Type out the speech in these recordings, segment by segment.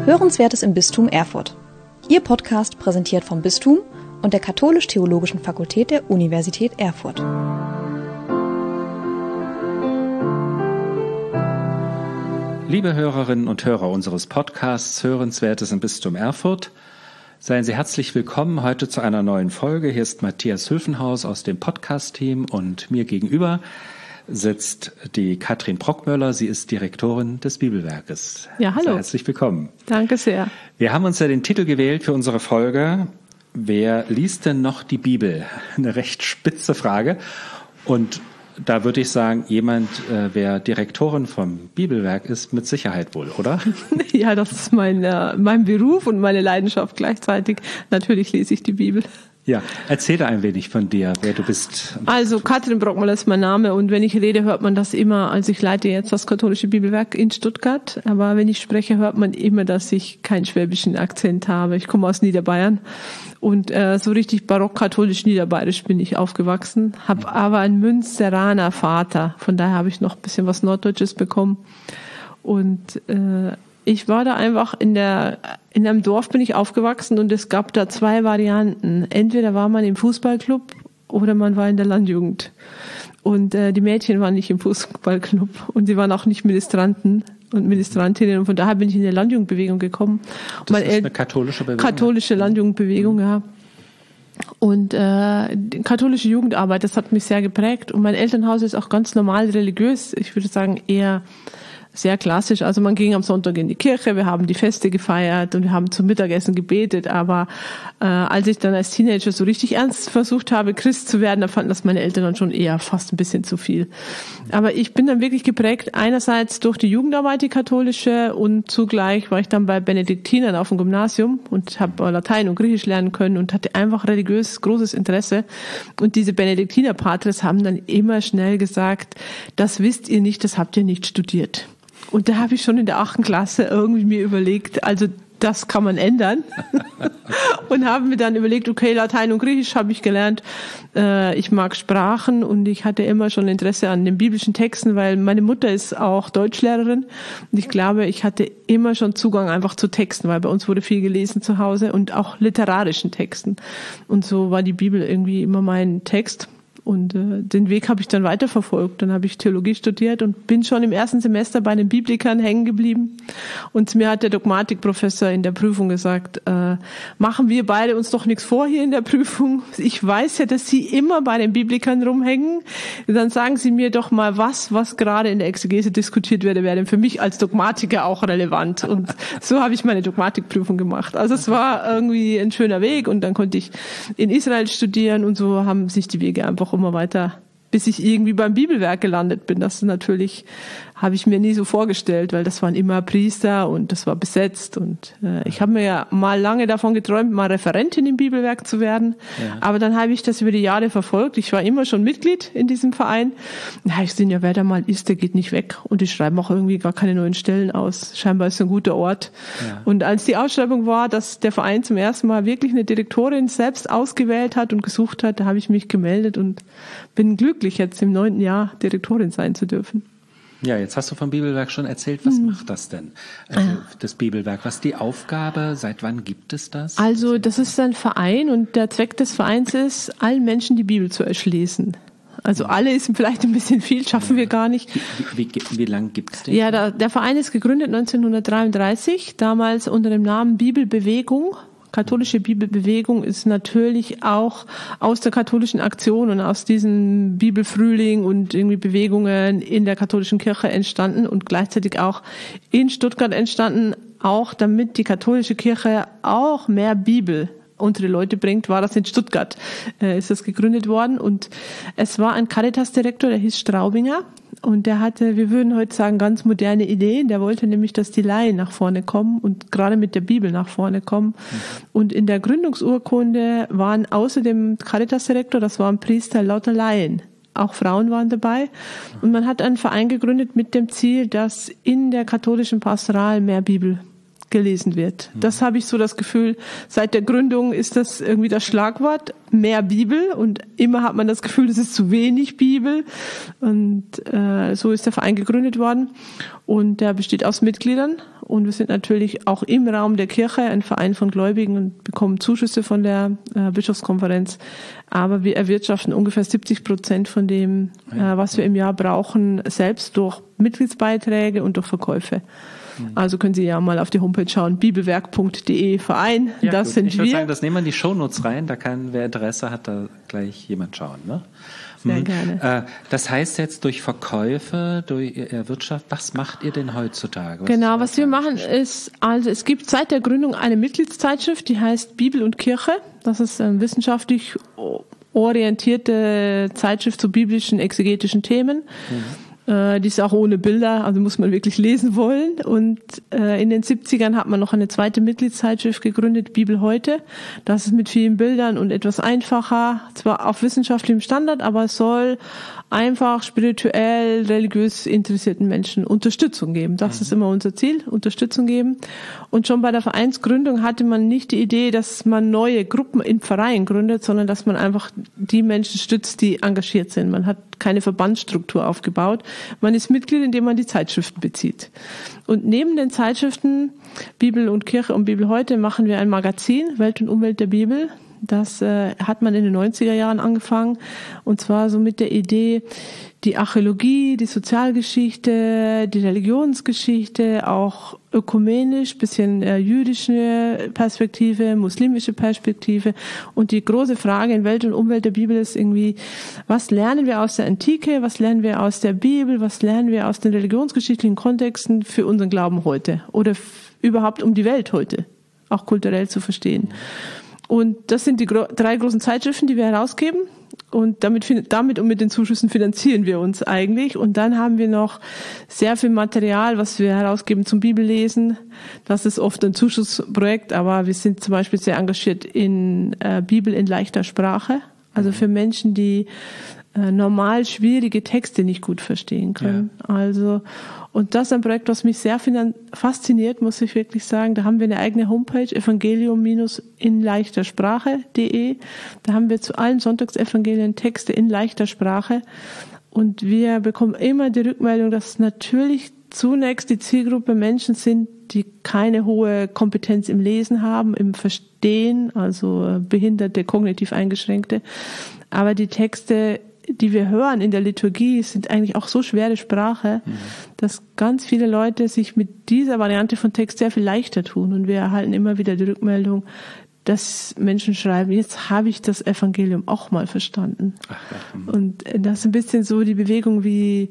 Hörenswertes im Bistum Erfurt. Ihr Podcast präsentiert vom Bistum und der Katholisch-Theologischen Fakultät der Universität Erfurt. Liebe Hörerinnen und Hörer unseres Podcasts Hörenswertes im Bistum Erfurt, seien Sie herzlich willkommen heute zu einer neuen Folge. Hier ist Matthias Hülfenhaus aus dem Podcast-Team und mir gegenüber sitzt die Katrin Brockmöller. Sie ist Direktorin des Bibelwerkes. Ja, hallo. Sehr herzlich willkommen. Danke sehr. Wir haben uns ja den Titel gewählt für unsere Folge. Wer liest denn noch die Bibel? Eine recht spitze Frage. Und da würde ich sagen, jemand, wer Direktorin vom Bibelwerk ist, mit Sicherheit wohl, oder? Ja, das ist mein Beruf und meine Leidenschaft gleichzeitig. Natürlich lese ich die Bibel. Ja, erzähl da ein wenig von dir, wer du bist. Also Katrin Brockmöller ist mein Name und wenn ich rede, hört man das immer. Also ich leite jetzt das katholische Bibelwerk in Stuttgart, aber wenn ich spreche, hört man immer, dass ich keinen schwäbischen Akzent habe. Ich komme aus Niederbayern und so richtig barock-katholisch niederbayerisch bin ich aufgewachsen, habe aber einen Münsteraner Vater, von daher habe ich noch ein bisschen was Norddeutsches bekommen und ich war da einfach in einem Dorf bin ich aufgewachsen und es gab da zwei Varianten. Entweder war man im Fußballclub oder man war in der Landjugend. Und die Mädchen waren nicht im Fußballclub und sie waren auch nicht Ministranten und Ministrantinnen. Und von daher bin ich in die Landjugendbewegung gekommen. Das ist eine katholische Bewegung? Katholische Landjugendbewegung, ja. Und die katholische Jugendarbeit, das hat mich sehr geprägt. Und mein Elternhaus ist auch ganz normal religiös. Ich würde sagen eher sehr klassisch. Also man ging am Sonntag in die Kirche, wir haben die Feste gefeiert und wir haben zum Mittagessen gebetet. Aber als ich dann als Teenager so richtig ernst versucht habe, Christ zu werden, da fanden das meine Eltern dann schon eher fast ein bisschen zu viel. Aber ich bin dann wirklich geprägt, einerseits durch die Jugendarbeit, die katholische, und zugleich war ich dann bei Benediktinern auf dem Gymnasium und habe Latein und Griechisch lernen können und hatte einfach religiös großes Interesse. Und diese Benediktiner-Patres haben dann immer schnell gesagt, das wisst ihr nicht, das habt ihr nicht studiert. Und da habe ich schon in der 8. Klasse irgendwie mir überlegt, also das kann man ändern. Und habe mir dann überlegt, okay, Latein und Griechisch habe ich gelernt. Ich mag Sprachen und ich hatte immer schon Interesse an den biblischen Texten, weil meine Mutter ist auch Deutschlehrerin. Und ich glaube, ich hatte immer schon Zugang einfach zu Texten, weil bei uns wurde viel gelesen zu Hause und auch literarischen Texten. Und so war die Bibel irgendwie immer mein Text. Und den Weg habe ich dann weiterverfolgt. Dann habe ich Theologie studiert und bin schon im ersten Semester bei den Biblikern hängen geblieben. Und mir hat der Dogmatikprofessor in der Prüfung gesagt, machen wir beide uns doch nichts vor hier in der Prüfung. Ich weiß ja, dass Sie immer bei den Biblikern rumhängen. Dann sagen Sie mir doch mal, was gerade in der Exegese diskutiert wäre denn für mich als Dogmatiker auch relevant. Und so habe ich meine Dogmatikprüfung gemacht. Also es war irgendwie ein schöner Weg und dann konnte ich in Israel studieren und so haben sich die Wege einfach immer weiter, bis ich irgendwie beim Bibelwerk gelandet bin. Das natürlich habe ich mir nie so vorgestellt, weil das waren immer Priester und das war besetzt und ich habe mir ja mal lange davon geträumt, mal Referentin im Bibelwerk zu werden, ja. Aber dann habe ich das über die Jahre verfolgt. Ich war immer schon Mitglied in diesem Verein. Da habe ich gesehen, ja, wer da mal ist, der geht nicht weg und die schreiben auch irgendwie gar keine neuen Stellen aus. Scheinbar ist es ein guter Ort. Ja. Und als die Ausschreibung war, dass der Verein zum ersten Mal wirklich eine Direktorin selbst ausgewählt hat und gesucht hat, da habe ich mich gemeldet und bin glücklich, jetzt im 9. Jahr Direktorin sein zu dürfen. Ja, jetzt hast du vom Bibelwerk schon erzählt. Was macht das denn? Also das Bibelwerk, was ist die Aufgabe? Seit wann gibt es das? Also das ist ein Verein und der Zweck des Vereins ist, allen Menschen die Bibel zu erschließen. Also alle ist vielleicht ein bisschen viel, schaffen wir gar nicht. Wie lange gibt es den? Ja, der Verein ist gegründet 1933, damals unter dem Namen Bibelbewegung. Katholische Bibelbewegung ist natürlich auch aus der katholischen Aktion und aus diesem Bibelfrühling und irgendwie Bewegungen in der katholischen Kirche entstanden und gleichzeitig auch in Stuttgart entstanden, auch damit die katholische Kirche auch mehr Bibel unter die Leute bringt, war das in Stuttgart, ist das gegründet worden und es war ein Caritas-Direktor, der hieß Straubinger und der hatte, wir würden heute sagen, ganz moderne Ideen, der wollte nämlich, dass die Laien nach vorne kommen und gerade mit der Bibel nach vorne kommen und in der Gründungsurkunde waren außer dem Caritas-Direktor, das waren Priester, lauter Laien. Auch Frauen waren dabei und man hat einen Verein gegründet mit dem Ziel, dass in der katholischen Pastoral mehr Bibel gelesen wird. Das habe ich so das Gefühl, seit der Gründung ist das irgendwie das Schlagwort, mehr Bibel und immer hat man das Gefühl, es ist zu wenig Bibel und so ist der Verein gegründet worden und der besteht aus Mitgliedern Und wir sind natürlich auch im Raum der Kirche ein Verein von Gläubigen und bekommen Zuschüsse von der Bischofskonferenz. Aber wir erwirtschaften ungefähr 70% von dem, was wir im Jahr brauchen, selbst durch Mitgliedsbeiträge und durch Verkäufe. Also können Sie ja mal auf die Homepage schauen, bibelwerk.de Verein, ja, das gut. sind ich wir. Ich würde sagen, das nehmen wir in die Shownotes rein, da kann, wer Interesse hat, da gleich jemand schauen. Ne? Sehr gerne. Das heißt jetzt durch Verkäufe, durch Wirtschaft, was macht ihr denn heutzutage? Was wir machen ist, also es gibt seit der Gründung eine Mitgliedszeitschrift, die heißt Bibel und Kirche. Das ist eine wissenschaftlich orientierte Zeitschrift zu biblischen, exegetischen Themen. Die ist auch ohne Bilder, also muss man wirklich lesen wollen. Und in den 70ern hat man noch eine zweite Mitgliedszeitschrift gegründet, Bibel heute. Das ist mit vielen Bildern und etwas einfacher, zwar auf wissenschaftlichem Standard, aber es soll einfach spirituell, religiös interessierten Menschen Unterstützung geben. Das ist immer unser Ziel, Unterstützung geben. Und schon bei der Vereinsgründung hatte man nicht die Idee, dass man neue Gruppen in Vereinen gründet, sondern dass man einfach die Menschen stützt, die engagiert sind. Man hat keine Verbandsstruktur aufgebaut. Man ist Mitglied, indem man die Zeitschriften bezieht. Und neben den Zeitschriften Bibel und Kirche und Bibel heute machen wir ein Magazin, Welt und Umwelt der Bibel. Das hat man in den 90er Jahren angefangen, und zwar so mit der Idee, die Archäologie, die Sozialgeschichte, die Religionsgeschichte, auch ökumenisch, bisschen jüdische Perspektive, muslimische Perspektive. Und die große Frage in Welt und Umwelt der Bibel ist irgendwie, was lernen wir aus der Antike, was lernen wir aus der Bibel, was lernen wir aus den religionsgeschichtlichen Kontexten für unseren Glauben heute oder überhaupt um die Welt heute, auch kulturell zu verstehen. Und das sind die 3 großen Zeitschriften, die wir herausgeben. Und damit und mit den Zuschüssen finanzieren wir uns eigentlich. Und dann haben wir noch sehr viel Material, was wir herausgeben zum Bibellesen. Das ist oft ein Zuschussprojekt, aber wir sind zum Beispiel sehr engagiert in Bibel in leichter Sprache. Also für Menschen, die normal schwierige Texte nicht gut verstehen können. Ja. Also, und das ist ein Projekt, was mich sehr fasziniert, muss ich wirklich sagen. Da haben wir eine eigene Homepage, evangelium-in-leichter-sprache.de. Da haben wir zu allen Sonntagsevangelien Texte in leichter Sprache. Und wir bekommen immer die Rückmeldung, dass natürlich zunächst die Zielgruppe Menschen sind, die keine hohe Kompetenz im Lesen haben, im Verstehen, also Behinderte, kognitiv Eingeschränkte. Aber die Texte, die wir hören in der Liturgie, sind eigentlich auch so schwere Sprache, dass ganz viele Leute sich mit dieser Variante von Text sehr viel leichter tun. Und wir erhalten immer wieder die Rückmeldung, dass Menschen schreiben, jetzt habe ich das Evangelium auch mal verstanden. Und das ist ein bisschen so die Bewegung wie,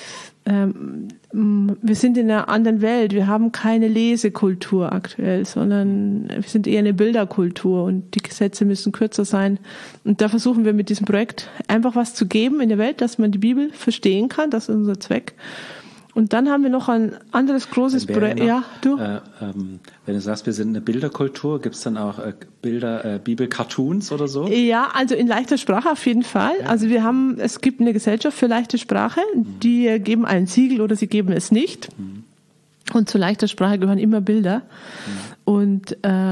wir sind in einer anderen Welt, wir haben keine Lesekultur aktuell, sondern wir sind eher eine Bilderkultur und die Sätze müssen kürzer sein. Und da versuchen wir mit diesem Projekt einfach was zu geben in der Welt, dass man die Bibel verstehen kann, das ist unser Zweck. Und dann haben wir noch ein anderes großes Projekt. Ja, du? Wenn du sagst, wir sind eine Bilderkultur, gibt es dann auch Bibel-Cartoons oder so? Ja, also in leichter Sprache auf jeden Fall. Ja. Also es gibt eine Gesellschaft für leichte Sprache, die geben ein Siegel oder sie geben es nicht. Und zu leichter Sprache gehören immer Bilder. Und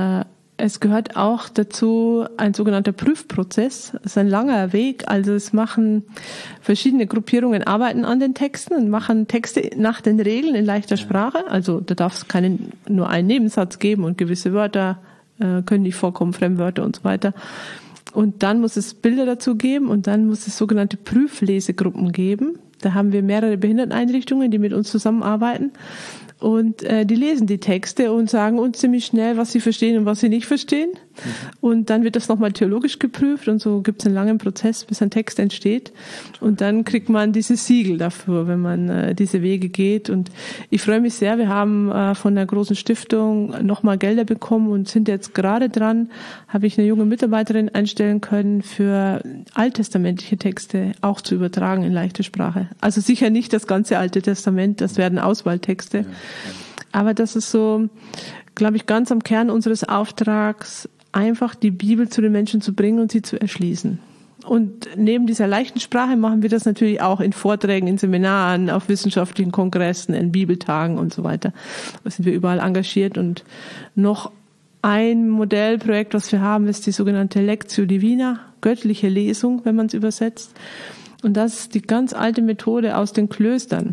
es gehört auch dazu ein sogenannter Prüfprozess. Das ist ein langer Weg. Also es machen verschiedene Gruppierungen, arbeiten an den Texten und machen Texte nach den Regeln in leichter Sprache. Also da darf es nur einen Nebensatz geben und gewisse Wörter können nicht vorkommen, Fremdwörter und so weiter. Und dann muss es Bilder dazu geben und dann muss es sogenannte Prüflesegruppen geben. Da haben wir mehrere Behinderteneinrichtungen, die mit uns zusammenarbeiten. Und die lesen die Texte und sagen uns ziemlich schnell, was sie verstehen und was sie nicht verstehen. Und dann wird das nochmal theologisch geprüft und so gibt es einen langen Prozess, bis ein Text entsteht. Und dann kriegt man dieses Siegel dafür, wenn man diese Wege geht. Und ich freue mich sehr, wir haben von der großen Stiftung nochmal Gelder bekommen und sind jetzt gerade dran, habe ich eine junge Mitarbeiterin einstellen können, für alttestamentliche Texte auch zu übertragen in leichte Sprache. Also sicher nicht das ganze Alte Testament, das werden Auswahltexte. Aber das ist so, glaube ich, ganz am Kern unseres Auftrags, einfach die Bibel zu den Menschen zu bringen und sie zu erschließen. Und neben dieser leichten Sprache machen wir das natürlich auch in Vorträgen, in Seminaren, auf wissenschaftlichen Kongressen, in Bibeltagen und so weiter. Da sind wir überall engagiert. Und noch ein Modellprojekt, was wir haben, ist die sogenannte Lectio Divina, göttliche Lesung, wenn man es übersetzt. Und das ist die ganz alte Methode aus den Klöstern.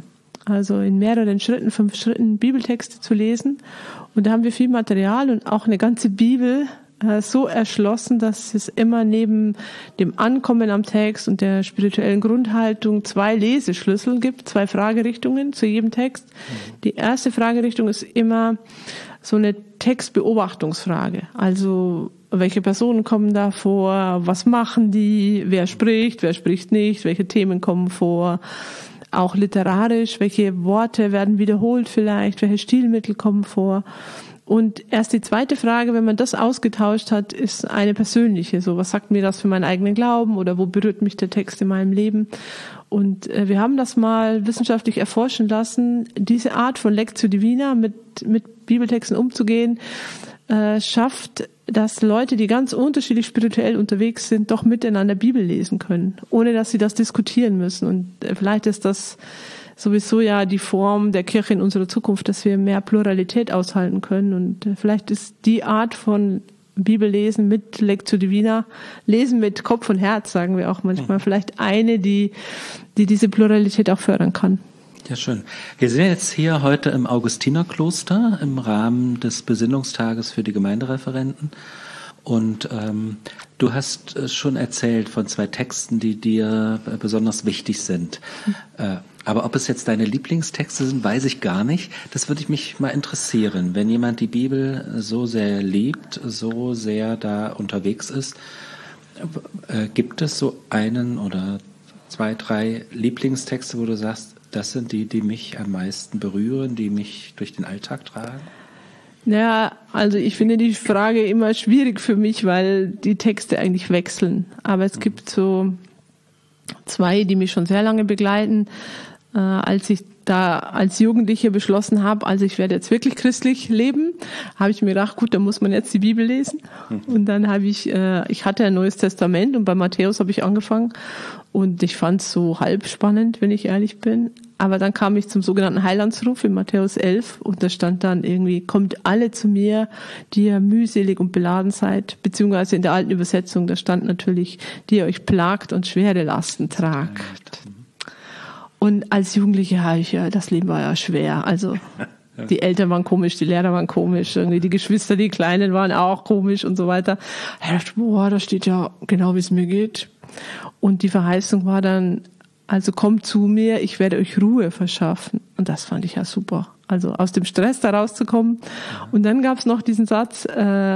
also in mehreren Schritten, 5 Schritten Bibeltexte zu lesen. Und da haben wir viel Material und auch eine ganze Bibel so erschlossen, dass es immer neben dem Ankommen am Text und der spirituellen Grundhaltung 2 Leseschlüssel gibt, 2 Fragerichtungen zu jedem Text. Die erste Fragerichtung ist immer so eine Textbeobachtungsfrage. Also, welche Personen kommen da vor? Was machen die? Wer spricht nicht? Welche Themen kommen vor? Auch literarisch, welche Worte werden wiederholt vielleicht? Welche Stilmittel kommen vor? Und erst die zweite Frage, wenn man das ausgetauscht hat, ist eine persönliche. So, was sagt mir das für meinen eigenen Glauben oder wo berührt mich der Text in meinem Leben? Und wir haben das mal wissenschaftlich erforschen lassen. Diese Art von Lectio Divina, mit Bibeltexten umzugehen, schafft, dass Leute, die ganz unterschiedlich spirituell unterwegs sind, doch miteinander Bibel lesen können, ohne dass sie das diskutieren müssen. Und vielleicht ist das sowieso ja die Form der Kirche in unserer Zukunft, dass wir mehr Pluralität aushalten können. Und vielleicht ist die Art von Bibellesen mit Lectio Divina, Lesen mit Kopf und Herz, sagen wir auch manchmal, vielleicht eine, die diese Pluralität auch fördern kann. Ja, schön. Wir sind jetzt hier heute im Augustinerkloster im Rahmen des Besinnungstages für die Gemeindereferenten. Und du hast schon erzählt von 2 Texten, die dir besonders wichtig sind. Aber ob es jetzt deine Lieblingstexte sind, weiß ich gar nicht. Das würde mich mal interessieren. Wenn jemand die Bibel so sehr liebt, so sehr da unterwegs ist, gibt es so einen oder 2, 3 Lieblingstexte, wo du sagst, das sind die mich am meisten berühren, die mich durch den Alltag tragen? Ja, also ich finde die Frage immer schwierig für mich, weil die Texte eigentlich wechseln. Aber es gibt so 2, die mich schon sehr lange begleiten. Als ich da als Jugendliche beschlossen habe, also ich werde jetzt wirklich christlich leben, habe ich mir gedacht, gut, dann muss man jetzt die Bibel lesen. Und dann habe ich hatte ein Neues Testament und bei Matthäus habe ich angefangen und ich fand es so halb spannend, wenn ich ehrlich bin. Aber dann kam ich zum sogenannten Heilandsruf in Matthäus 11 und da stand dann irgendwie, kommt alle zu mir, die ihr mühselig und beladen seid, beziehungsweise in der alten Übersetzung, da stand natürlich, die ihr euch plagt und schwere Lasten tragt. Und als Jugendliche habe ich das Leben war ja schwer. Also die Eltern waren komisch, die Lehrer waren komisch, irgendwie die Geschwister, die Kleinen waren auch komisch und so weiter. Ich dachte, boah, da steht ja genau, wie es mir geht. Und die Verheißung war dann, also kommt zu mir, ich werde euch Ruhe verschaffen. Und das fand ich ja super. Also aus dem Stress da rauszukommen. Und dann gab es noch diesen Satz,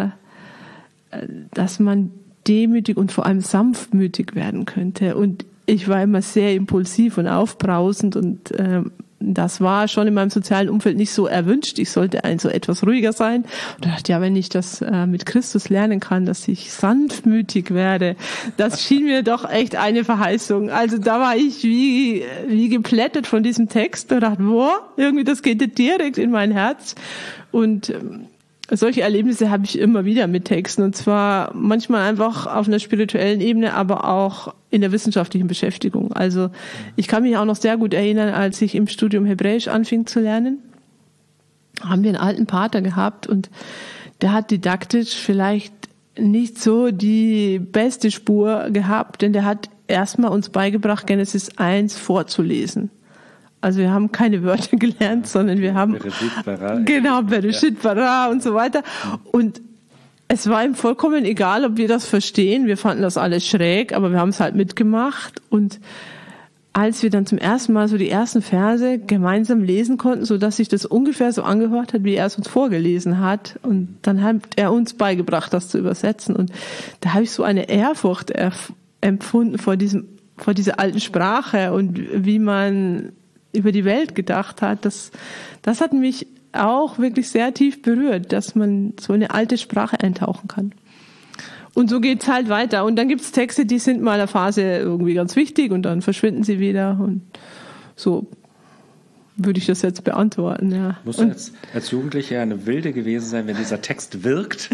dass man demütig und vor allem sanftmütig werden könnte. Und ich war immer sehr impulsiv und aufbrausend und das war schon in meinem sozialen Umfeld nicht so erwünscht. Ich sollte also etwas ruhiger sein. Und da dachte ich, ja, wenn ich das mit Christus lernen kann, dass ich sanftmütig werde, das schien mir doch echt eine Verheißung. Also da war ich wie geplättet von diesem Text und dachte, boah, irgendwie das geht direkt in mein Herz. Und solche Erlebnisse habe ich immer wieder mit Texten und zwar manchmal einfach auf einer spirituellen Ebene, aber auch in der wissenschaftlichen Beschäftigung. Also ich kann mich auch noch sehr gut erinnern, als ich im Studium Hebräisch anfing zu lernen, haben wir einen alten Pater gehabt und der hat didaktisch vielleicht nicht so die beste Spur gehabt, denn der hat erstmal uns beigebracht, Genesis 1 vorzulesen. Also wir haben keine Wörter gelernt, sondern wir haben Bereshit bara und so weiter. Und es war ihm vollkommen egal, ob wir das verstehen. Wir fanden das alles schräg, aber wir haben es halt mitgemacht. Und als wir dann zum ersten Mal so die ersten Verse gemeinsam lesen konnten, so dass sich das ungefähr so angehört hat, wie er es uns vorgelesen hat, und dann hat er uns beigebracht, das zu übersetzen. Und da habe ich so eine Ehrfurcht empfunden vor dieser alten Sprache und wie man über die Welt gedacht hat. Das hat mich auch wirklich sehr tief berührt, dass man so eine alte Sprache eintauchen kann. Und so geht's halt weiter. Und dann gibt's Texte, die sind mal in der Phase irgendwie ganz wichtig und dann verschwinden sie wieder. Und so würde ich das jetzt beantworten. Ja. Muss als Jugendlicher eine Wilde gewesen sein, wenn dieser Text wirkt,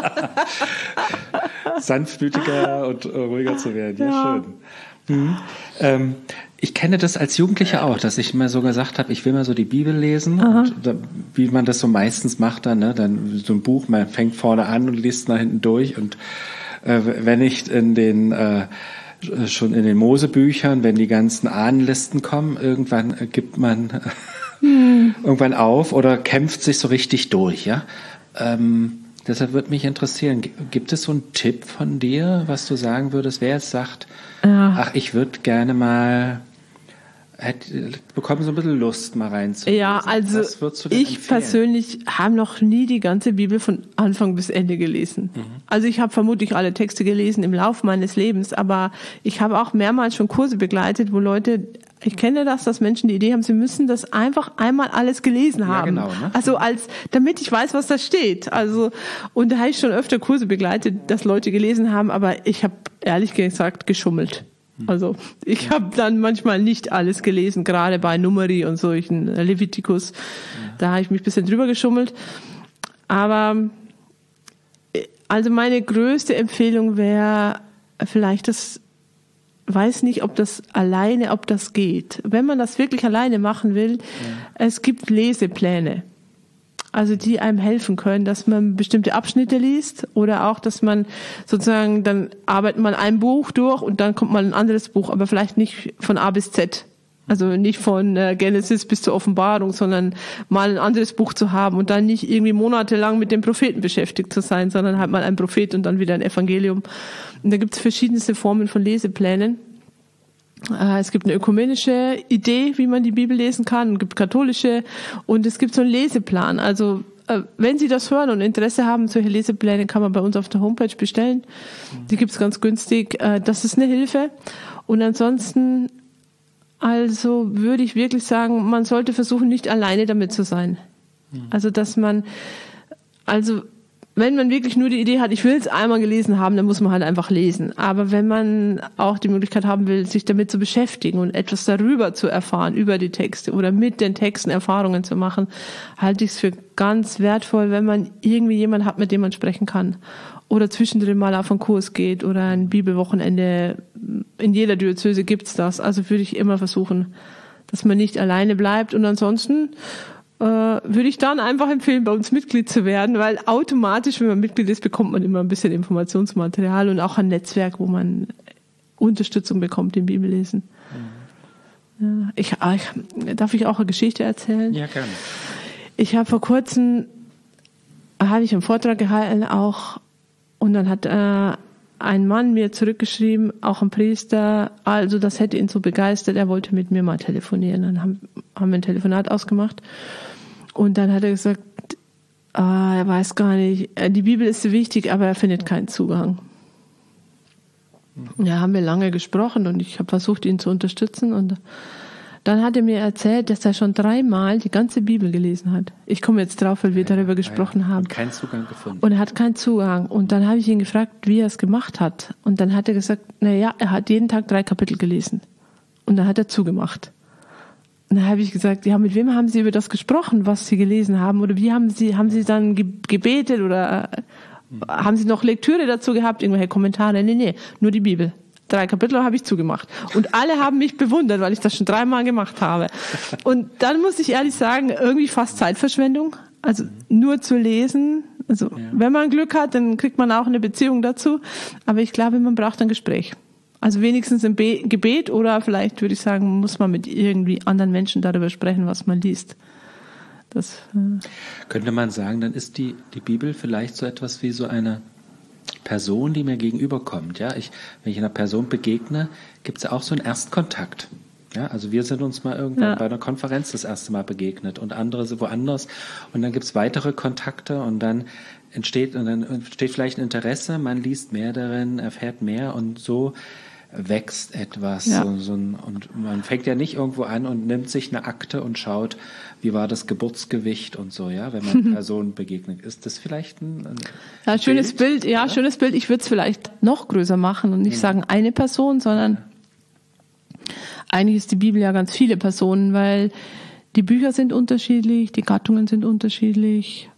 sanftmütiger und ruhiger zu werden. Ja, schön. Ich kenne das als Jugendlicher auch, dass ich mal so gesagt habe, ich will mal so die Bibel lesen. Und wie man das so meistens macht dann so ein Buch, man fängt vorne an und liest nach hinten durch. Und wenn ich in den schon in den Mosebüchern, wenn die ganzen Ahnenlisten kommen, irgendwann gibt man irgendwann auf oder kämpft sich so richtig durch, ja. Deshalb würde mich interessieren, gibt es so einen Tipp von dir, was du sagen würdest, wer jetzt sagt, ach, ich würde gerne mal, bekomme so ein bisschen Lust, mal reinzulesen. Ja, also ich persönlich habe noch nie die ganze Bibel von Anfang bis Ende gelesen. Also ich habe vermutlich alle Texte gelesen im Lauf meines Lebens, aber ich habe auch mehrmals schon Kurse begleitet, wo Leute, ich kenne das, dass Menschen die Idee haben, sie müssen das einfach einmal alles gelesen haben. Ja, genau, ne? Also damit ich weiß, was da steht. Also, und da habe ich schon öfter Kurse begleitet, dass Leute gelesen haben, aber ich habe ehrlich gesagt geschummelt. Also ich habe dann manchmal nicht alles gelesen, gerade bei Numeri und solchen Levitikus. Da habe ich mich ein bisschen drüber geschummelt. Aber also meine größte Empfehlung wäre vielleicht weiß nicht, ob das geht. Wenn man das wirklich alleine machen will, es gibt Lesepläne. Also die einem helfen können, dass man bestimmte Abschnitte liest oder auch, dass man sozusagen, dann arbeitet man ein Buch durch und dann kommt mal ein anderes Buch, aber vielleicht nicht von A bis Z. Also nicht von Genesis bis zur Offenbarung, sondern mal ein anderes Buch zu haben und dann nicht irgendwie monatelang mit dem Propheten beschäftigt zu sein, sondern halt mal ein Prophet und dann wieder ein Evangelium. Und da gibt es verschiedenste Formen von Leseplänen. Es gibt eine ökumenische Idee, wie man die Bibel lesen kann, es gibt katholische und es gibt so einen Leseplan. Also wenn Sie das hören und Interesse haben, solche Lesepläne kann man bei uns auf der Homepage bestellen. Die gibt es ganz günstig. Das ist eine Hilfe. Und ansonsten, also würde ich wirklich sagen, man sollte versuchen, nicht alleine damit zu sein. Also wenn man wirklich nur die Idee hat, ich will es einmal gelesen haben, dann muss man halt einfach lesen. Aber wenn man auch die Möglichkeit haben will, sich damit zu beschäftigen und etwas darüber zu erfahren, über die Texte oder mit den Texten Erfahrungen zu machen, halte ich es für ganz wertvoll, wenn man irgendwie jemanden hat, mit dem man sprechen kann. Oder zwischendrin mal auf einen Kurs geht oder ein Bibelwochenende. In jeder Diözese gibt's das. Also würde ich immer versuchen, dass man nicht alleine bleibt. Und ansonsten würde ich dann einfach empfehlen, bei uns Mitglied zu werden, weil automatisch, wenn man Mitglied ist, bekommt man immer ein bisschen Informationsmaterial und auch ein Netzwerk, wo man Unterstützung bekommt im Bibellesen. Ja, darf ich auch eine Geschichte erzählen? Ja, gerne. Ich habe vor kurzem einen Vortrag gehalten auch und dann hat ein Mann mir zurückgeschrieben, auch ein Priester, also das hätte ihn so begeistert, er wollte mit mir mal telefonieren. Dann haben wir ein Telefonat ausgemacht und dann hat er gesagt, er weiß gar nicht, die Bibel ist so wichtig, aber er findet keinen Zugang. Ja, haben wir lange gesprochen und ich habe versucht, ihn zu unterstützen und dann hat er mir erzählt, dass er schon 3-mal die ganze Bibel gelesen hat. Ich komme jetzt drauf, weil wir darüber gesprochen haben. Und keinen Zugang gefunden. Und er hat keinen Zugang. Und dann habe ich ihn gefragt, wie er es gemacht hat. Und dann hat er gesagt, er hat jeden Tag 3 Kapitel gelesen. Und dann hat er zugemacht. Und dann habe ich gesagt, ja, mit wem haben Sie über das gesprochen, was Sie gelesen haben? Oder wie haben Sie dann gebetet oder haben Sie noch Lektüre dazu gehabt, irgendwelche Kommentare? Nee, nur die Bibel. 3 Kapitel habe ich zugemacht. Und alle haben mich bewundert, weil ich das schon 3-mal gemacht habe. Und dann muss ich ehrlich sagen, irgendwie fast Zeitverschwendung. Also nur zu lesen. Also wenn man Glück hat, dann kriegt man auch eine Beziehung dazu. Aber ich glaube, man braucht ein Gespräch. Also wenigstens ein Gebet oder vielleicht würde ich sagen, muss man mit irgendwie anderen Menschen darüber sprechen, was man liest. Das könnte man sagen, dann ist die Bibel vielleicht so etwas wie so eine Person, die mir gegenüberkommt. Ja, wenn ich einer Person begegne, gibt es ja auch so einen Erstkontakt. Ja, also wir sind uns mal irgendwann bei einer Konferenz das erste Mal begegnet und andere sind woanders und dann gibt es weitere Kontakte und dann entsteht vielleicht ein Interesse, man liest mehr darin, erfährt mehr und so wächst etwas. Ja. Und man fängt ja nicht irgendwo an und nimmt sich eine Akte und schaut, wie war das Geburtsgewicht und so, ja, wenn man Personen begegnet. Ist das vielleicht ein schönes Bild? Ja, schönes Bild. Ich würde es vielleicht noch größer machen und nicht sagen eine Person, sondern eigentlich ist die Bibel ja ganz viele Personen, weil die Bücher sind unterschiedlich, die Gattungen sind unterschiedlich,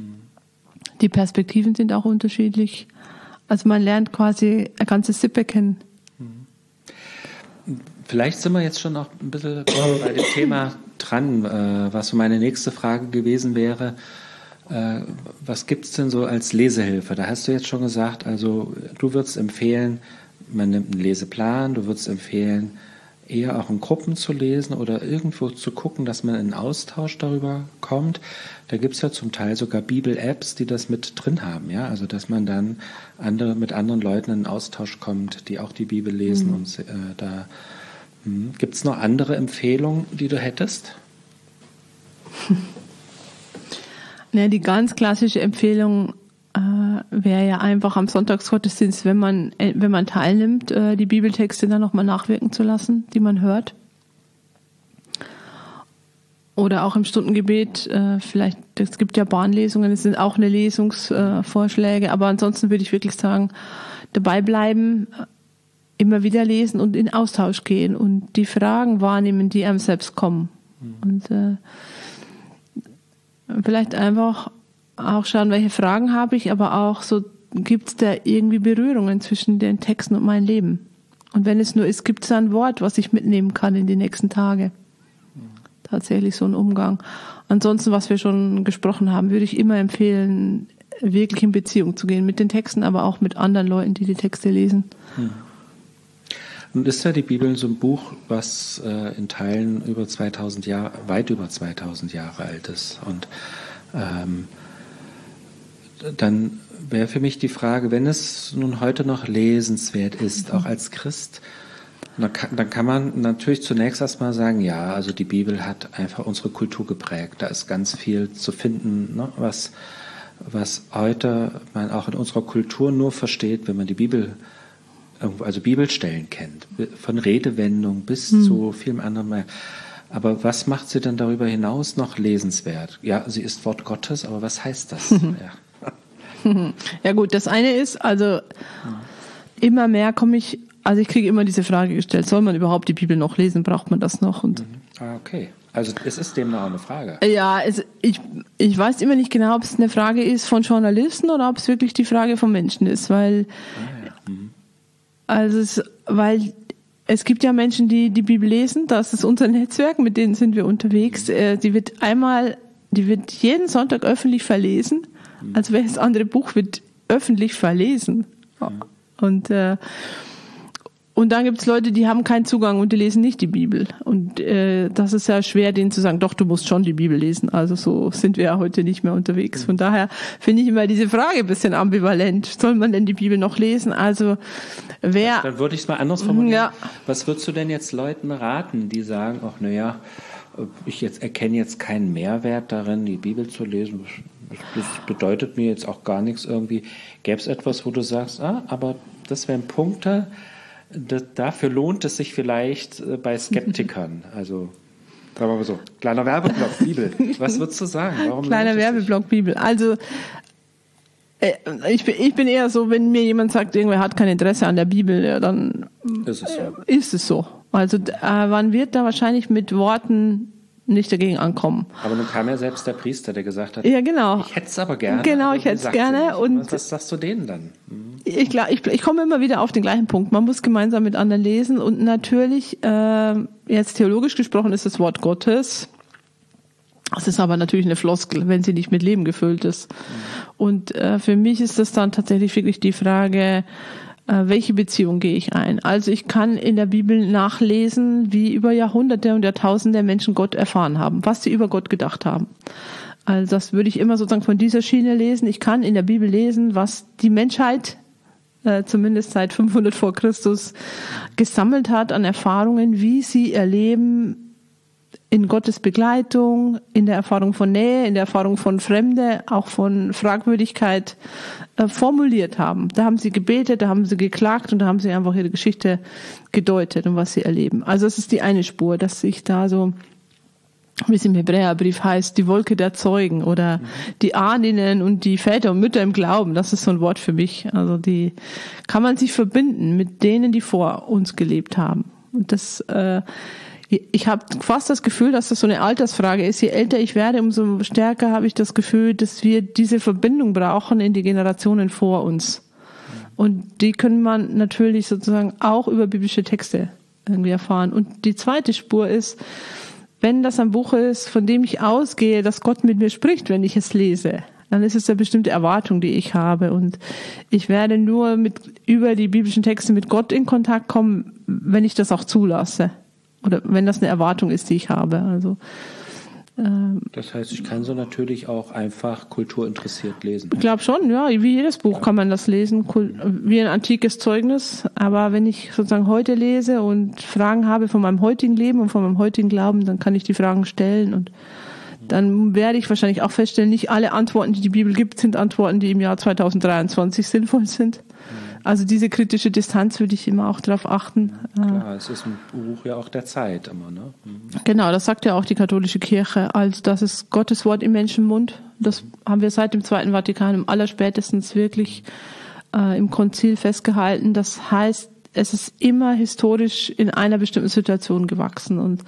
die Perspektiven sind auch unterschiedlich. Also man lernt quasi eine ganze Sippe kennen. Vielleicht sind wir jetzt schon noch ein bisschen bei dem Thema dran, was so meine nächste Frage gewesen wäre. Was gibt es denn so als Lesehilfe? Da hast du jetzt schon gesagt, also du würdest empfehlen, man nimmt einen Leseplan, du würdest empfehlen, eher auch in Gruppen zu lesen oder irgendwo zu gucken, dass man in einen Austausch darüber kommt. Da gibt es ja zum Teil sogar Bibel-Apps, die das mit drin haben, ja, also dass man dann mit anderen Leuten in einen Austausch kommt, die auch die Bibel lesen. Und gibt es noch andere Empfehlungen, die du hättest? Ja, die ganz klassische Empfehlung wäre ja einfach am Sonntagsgottesdienst, wenn man teilnimmt, die Bibeltexte dann nochmal nachwirken zu lassen, die man hört. Oder auch im Stundengebet, vielleicht, es gibt ja Bahnlesungen, es sind auch eine Lesungsvorschläge, aber ansonsten würde ich wirklich sagen, dabei bleiben, immer wieder lesen und in Austausch gehen und die Fragen wahrnehmen, die einem selbst kommen. Und vielleicht einfach auch schauen, welche Fragen habe ich, aber auch so, gibt es da irgendwie Berührungen zwischen den Texten und meinem Leben? Und wenn es nur ist, gibt es da ein Wort, was ich mitnehmen kann in die nächsten Tage? Tatsächlich so ein Umgang. Ansonsten, was wir schon gesprochen haben, würde ich immer empfehlen, wirklich in Beziehung zu gehen mit den Texten, aber auch mit anderen Leuten, die die Texte lesen. Nun ist ja die Bibel so ein Buch, was in Teilen weit über 2000 Jahre alt ist. Und dann wäre für mich die Frage, wenn es nun heute noch lesenswert ist, auch als Christ, dann kann man natürlich zunächst erstmal sagen, ja, also die Bibel hat einfach unsere Kultur geprägt. Da ist ganz viel zu finden, ne, was heute man auch in unserer Kultur nur versteht, wenn man die Bibel, also Bibelstellen kennt, von Redewendung bis zu vielem anderen mehr. Aber was macht sie denn darüber hinaus noch lesenswert? Ja, sie ist Wort Gottes, aber was heißt das? Ja gut, das eine ist, also immer mehr ich kriege immer diese Frage gestellt, soll man überhaupt die Bibel noch lesen, braucht man das noch? Und okay, also es ist dem noch eine Frage. Ja, ich weiß immer nicht genau, ob es eine Frage ist von Journalisten oder ob es wirklich die Frage von Menschen ist, weil weil es gibt ja Menschen, die die Bibel lesen, das ist unser Netzwerk, mit denen sind wir unterwegs, die wird jeden Sonntag öffentlich verlesen. Also welches andere Buch wird öffentlich verlesen? Und dann gibt es Leute, die haben keinen Zugang und die lesen nicht die Bibel. Und das ist ja schwer, denen zu sagen, doch, du musst schon die Bibel lesen. Also so sind wir ja heute nicht mehr unterwegs. Von daher finde ich immer diese Frage ein bisschen ambivalent. Soll man denn die Bibel noch lesen? Also Dann würde ich es mal anders formulieren. Ja. Was würdest du denn jetzt Leuten raten, die sagen, ach naja, ich erkenne jetzt keinen Mehrwert darin, die Bibel zu lesen. Das bedeutet mir jetzt auch gar nichts irgendwie. Gäbe es etwas, wo du sagst, aber das wären Punkte, dafür lohnt es sich vielleicht bei Skeptikern. Also, sagen wir mal so, kleiner Werbeblock Bibel. Was würdest du sagen? Warum kleiner Werbeblock Bibel. Also, ich bin eher so, wenn mir jemand sagt, irgendwer hat kein Interesse an der Bibel, ja, dann ist es so. Also, man wird da wahrscheinlich mit Worten nicht dagegen ankommen. Aber nun kam ja selbst der Priester, der gesagt hat, ja, genau. Ich hätte es aber gerne. Genau, ich hätte es gerne. Und was sagst du denen dann? Ich komme immer wieder auf den gleichen Punkt. Man muss gemeinsam mit anderen lesen und natürlich, jetzt theologisch gesprochen, ist das Wort Gottes. Das ist aber natürlich eine Floskel, wenn sie nicht mit Leben gefüllt ist. Und für mich ist das dann tatsächlich wirklich die Frage, welche Beziehung gehe ich ein? Also ich kann in der Bibel nachlesen, wie über Jahrhunderte und Jahrtausende Menschen Gott erfahren haben, was sie über Gott gedacht haben. Also das würde ich immer sozusagen von dieser Schiene lesen. Ich kann in der Bibel lesen, was die Menschheit zumindest seit 500 vor Christus gesammelt hat an Erfahrungen, wie sie ihr Leben in Gottes Begleitung, in der Erfahrung von Nähe, in der Erfahrung von Fremde, auch von Fragwürdigkeit formuliert haben. Da haben sie gebetet, da haben sie geklagt und da haben sie einfach ihre Geschichte gedeutet und was sie erleben. Also es ist die eine Spur, dass sich da so, wie es im Hebräerbrief heißt, die Wolke der Zeugen oder die Ahnen und die Väter und Mütter im Glauben, das ist so ein Wort für mich. Also die kann man sich verbinden mit denen, die vor uns gelebt haben. Und das ich habe fast das Gefühl, dass das so eine Altersfrage ist. Je älter ich werde, umso stärker habe ich das Gefühl, dass wir diese Verbindung brauchen in die Generationen vor uns. Und die können man natürlich sozusagen auch über biblische Texte irgendwie erfahren. Und die zweite Spur ist, wenn das ein Buch ist, von dem ich ausgehe, dass Gott mit mir spricht, wenn ich es lese. dann ist es eine bestimmte Erwartung, die ich habe. Und ich werde nur über die biblischen Texte mit Gott in Kontakt kommen, wenn ich das auch zulasse. Oder wenn das eine Erwartung ist, die ich habe. Also, das heißt, ich kann so natürlich auch einfach kulturinteressiert lesen. ich glaube schon, ja, wie jedes Buch kann man das lesen, wie ein antikes Zeugnis. Aber wenn ich sozusagen heute lese und Fragen habe von meinem heutigen Leben und von meinem heutigen Glauben, dann kann ich die Fragen stellen und dann werde ich wahrscheinlich auch feststellen, nicht alle Antworten, die die Bibel gibt, sind Antworten, die im Jahr 2023 sinnvoll sind. Also diese kritische Distanz würde ich immer auch darauf achten. Klar, es ist ein Buch ja auch der Zeit immer, ne? Genau, das sagt ja auch die katholische Kirche, als das ist Gottes Wort im Menschenmund. Das haben wir seit dem Zweiten Vatikanum allerspätestens wirklich im Konzil festgehalten. Das heißt, es ist immer historisch in einer bestimmten Situation gewachsen. Und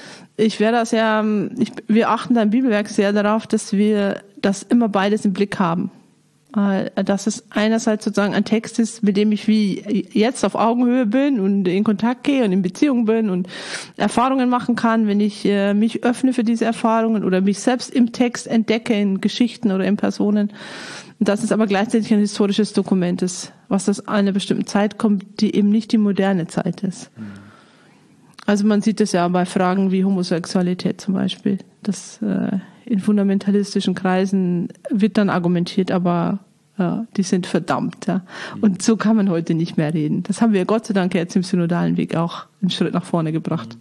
wir achten da im Bibelwerk sehr darauf, dass wir das immer beides im Blick haben. Dass es einerseits sozusagen ein Text ist, mit dem ich wie jetzt auf Augenhöhe bin und in Kontakt gehe und in Beziehung bin und Erfahrungen machen kann, wenn ich mich öffne für diese Erfahrungen oder mich selbst im Text entdecke, in Geschichten oder in Personen. Und dass es aber gleichzeitig ein historisches Dokument ist, was aus einer bestimmten Zeit kommt, die eben nicht die moderne Zeit ist. Also man sieht es ja bei Fragen wie Homosexualität zum Beispiel, dass in fundamentalistischen Kreisen wird dann argumentiert, aber die sind verdammt. Ja. Und so kann man heute nicht mehr reden. Das haben wir Gott sei Dank jetzt im synodalen Weg auch einen Schritt nach vorne gebracht.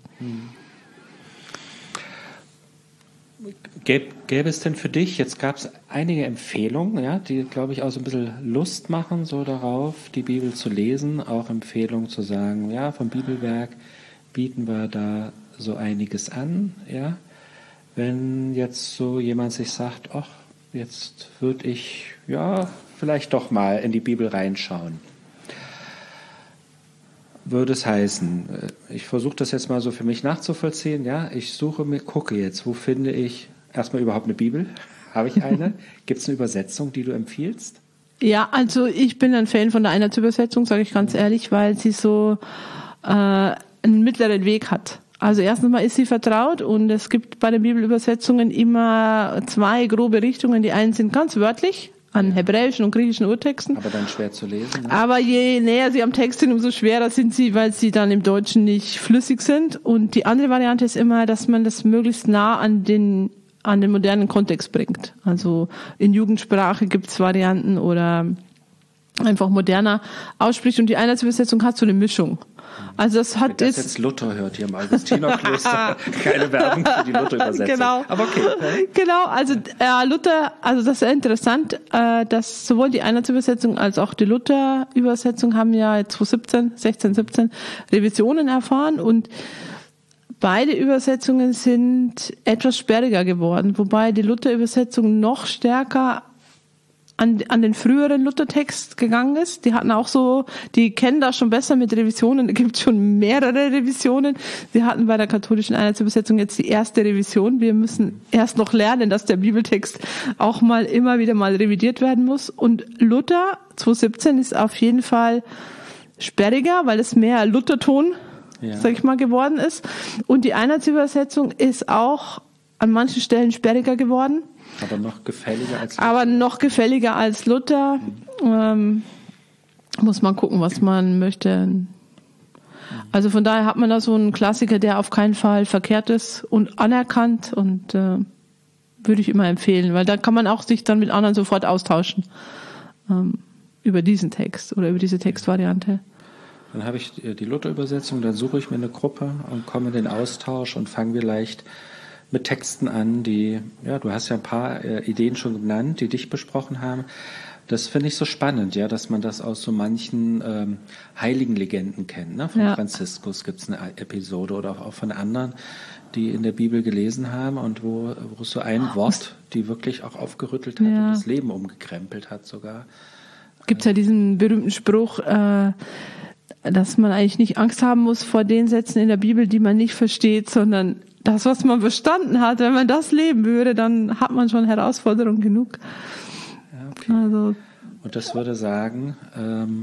Gäbe es denn für dich, jetzt gab es einige Empfehlungen, ja, die, glaube ich, auch so ein bisschen Lust machen, so darauf, die Bibel zu lesen, auch Empfehlungen zu sagen, ja, vom Bibelwerk bieten wir da so einiges an, ja. Wenn jetzt so jemand sich sagt, ach, jetzt würde ich, ja, vielleicht doch mal in die Bibel reinschauen. Würde es heißen, ich versuche das jetzt mal so für mich nachzuvollziehen, ja, ich gucke jetzt, wo finde ich erstmal überhaupt eine Bibel? Habe ich eine? Gibt es eine Übersetzung, die du empfiehlst? Ja, also ich bin ein Fan von der Einheitsübersetzung, sage ich ganz ehrlich, weil sie so einen mittleren Weg hat. Also erstens mal ist sie vertraut und es gibt bei den Bibelübersetzungen immer zwei grobe Richtungen. Die einen sind ganz wörtlich an hebräischen und griechischen Urtexten. Aber dann schwer zu lesen. Ne? Aber je näher sie am Text sind, umso schwerer sind sie, weil sie dann im Deutschen nicht flüssig sind. Und die andere Variante ist immer, dass man das möglichst nah an den modernen Kontext bringt. Also in Jugendsprache gibt's Varianten oder einfach moderner ausspricht. Und die Einheitsübersetzung hat so eine Mischung. Also das hat das jetzt Luther hört hier im Augustinerkloster, keine Werbung für die Luther-Übersetzung. Genau. Aber okay. Genau, also Luther, also das ist sehr interessant, dass sowohl die Einheitsübersetzung als auch die Luther-Übersetzung haben ja 16, 17 Revisionen erfahren und beide Übersetzungen sind etwas sperriger geworden, wobei die Luther-Übersetzung noch stärker an den früheren Luthertext gegangen ist. Die hatten auch so, die kennen das schon besser mit Revisionen. Da gibt es schon mehrere Revisionen. Sie hatten bei der katholischen Einheitsübersetzung jetzt die erste Revision. Wir müssen erst noch lernen, dass der Bibeltext auch mal immer wieder mal revidiert werden muss. Und Luther 2.17 ist auf jeden Fall sperriger, weil es mehr Lutherton, sag ich mal, geworden ist. Und die Einheitsübersetzung ist auch an manchen Stellen sperriger geworden. Aber noch gefälliger als Luther. Muss man gucken, was man möchte. Also von daher hat man da so einen Klassiker, der auf keinen Fall verkehrt ist und anerkannt und würde ich immer empfehlen, weil da kann man auch sich dann mit anderen sofort austauschen über diesen Text oder über diese Textvariante. Dann habe ich die Luther-Übersetzung, dann suche ich mir eine Gruppe und komme in den Austausch und fange vielleicht mit Texten an, die, ja, du hast ja ein paar Ideen schon genannt, die dich besprochen haben. Das finde ich so spannend, ja, dass man das aus so manchen heiligen Legenden kennt. Ne? Von Franziskus gibt es eine Episode oder auch von anderen, die in der Bibel gelesen haben und wo es so ein Wort, die wirklich auch aufgerüttelt hat und das Leben umgekrempelt hat sogar. Gibt es ja diesen berühmten Spruch, dass man eigentlich nicht Angst haben muss vor den Sätzen in der Bibel, die man nicht versteht, sondern das, was man verstanden hat, wenn man das leben würde, dann hat man schon Herausforderungen genug. Ja, okay. Also, und das würde sagen,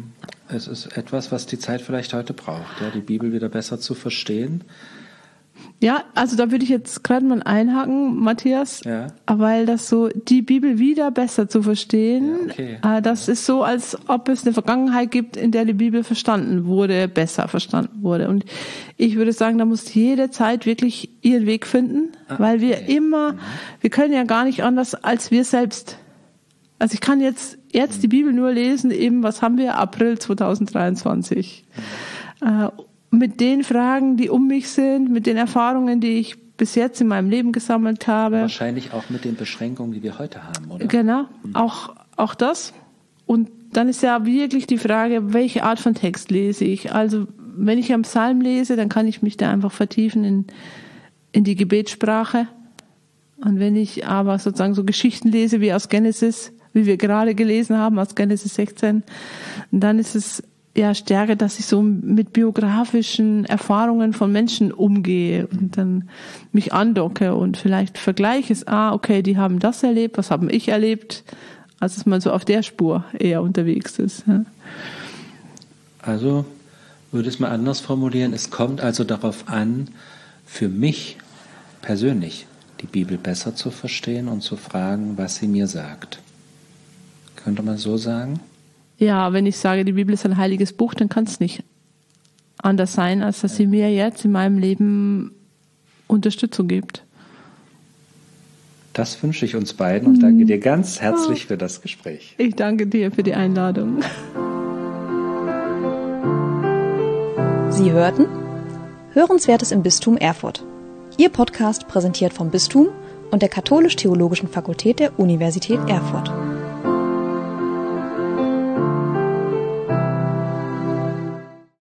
es ist etwas, was die Zeit vielleicht heute braucht, ja, die Bibel wieder besser zu verstehen. Ja, also da würde ich jetzt gerade mal einhaken, Matthias, Ja. weil das so, die Bibel wieder besser zu verstehen, Ja, okay. das ist so, als ob es eine Vergangenheit gibt, in der die Bibel besser verstanden wurde. Und ich würde sagen, da muss jede Zeit wirklich ihren Weg finden, weil wir wir können ja gar nicht anders als wir selbst. Also ich kann jetzt die Bibel nur lesen, eben, was haben wir? April 2023. Mit den Fragen, die um mich sind, mit den Erfahrungen, die ich bis jetzt in meinem Leben gesammelt habe. Wahrscheinlich auch mit den Beschränkungen, die wir heute haben, oder? Genau, auch das. Und dann ist ja wirklich die Frage, welche Art von Text lese ich? Also wenn ich einen Psalm lese, dann kann ich mich da einfach vertiefen in die Gebetssprache. Und wenn ich aber sozusagen so Geschichten lese wie aus Genesis, wie wir gerade gelesen haben, aus Genesis 16, dann ist es ja stärker, dass ich so mit biografischen Erfahrungen von Menschen umgehe und dann mich andocke und vielleicht vergleiche es, okay, die haben das erlebt, was habe ich erlebt, als dass man so auf der Spur eher unterwegs ist. Ja. Also würde es mal anders formulieren, es kommt also darauf an, für mich persönlich die Bibel besser zu verstehen und zu fragen, was sie mir sagt. Könnte man so sagen? Ja, wenn ich sage, die Bibel ist ein heiliges Buch, dann kann es nicht anders sein, als dass sie mir jetzt in meinem Leben Unterstützung gibt. Das wünsche ich uns beiden und danke dir ganz herzlich für das Gespräch. Ich danke dir für die Einladung. Sie hörten Hörenswertes im Bistum Erfurt. Ihr Podcast präsentiert vom Bistum und der Katholisch-Theologischen Fakultät der Universität Erfurt.